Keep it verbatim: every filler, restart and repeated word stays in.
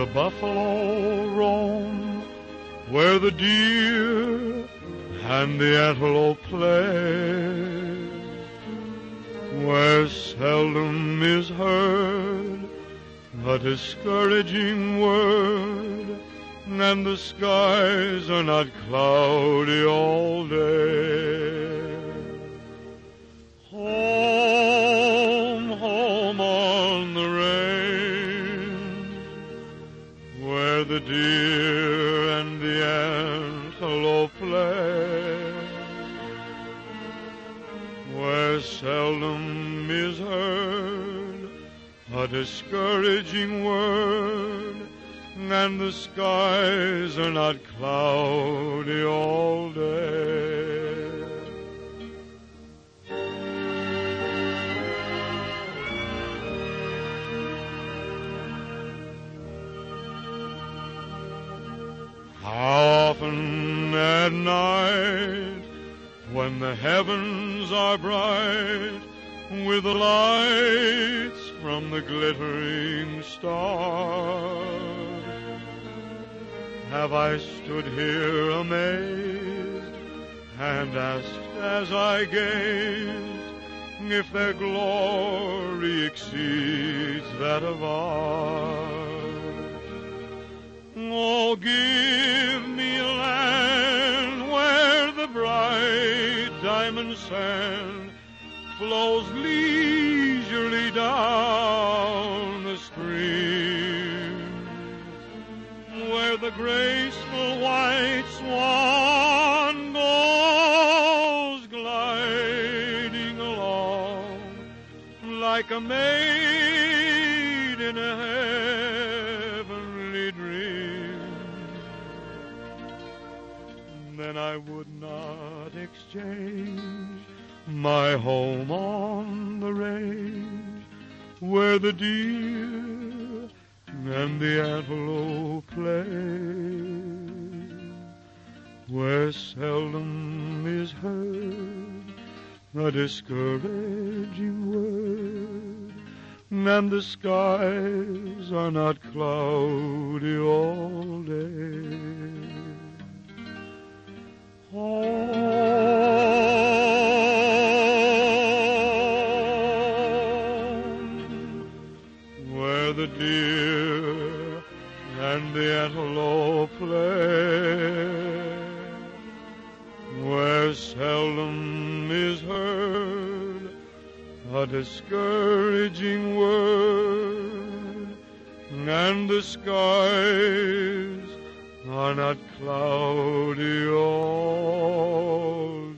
the buffalo roam, where the deer and the antelope play, where seldom is heard a discouraging word, and the skies are not cloudy all day. Home, home on the range, where the deer and the antelope play, where seldom is heard a discouraging word, and the skies are not cloudy all day. How often at night, when the heavens are bright with the lights from the glittering stars, have I stood here amazed and asked as I gazed if their glory exceeds that of ours. Oh, give me a land where the bright diamond sand flows leisurely down the stream, where the graceful white swan goes gliding along like a maid in a heavenly dream. Then I would not exchange my home on the range, where the deer and the antelope play, where seldom is heard a discouraging word, and the skies are not cloudy all day. Home, where the deer and the antelope play, where seldom is heard a discouraging word, and the skies are not cloudy all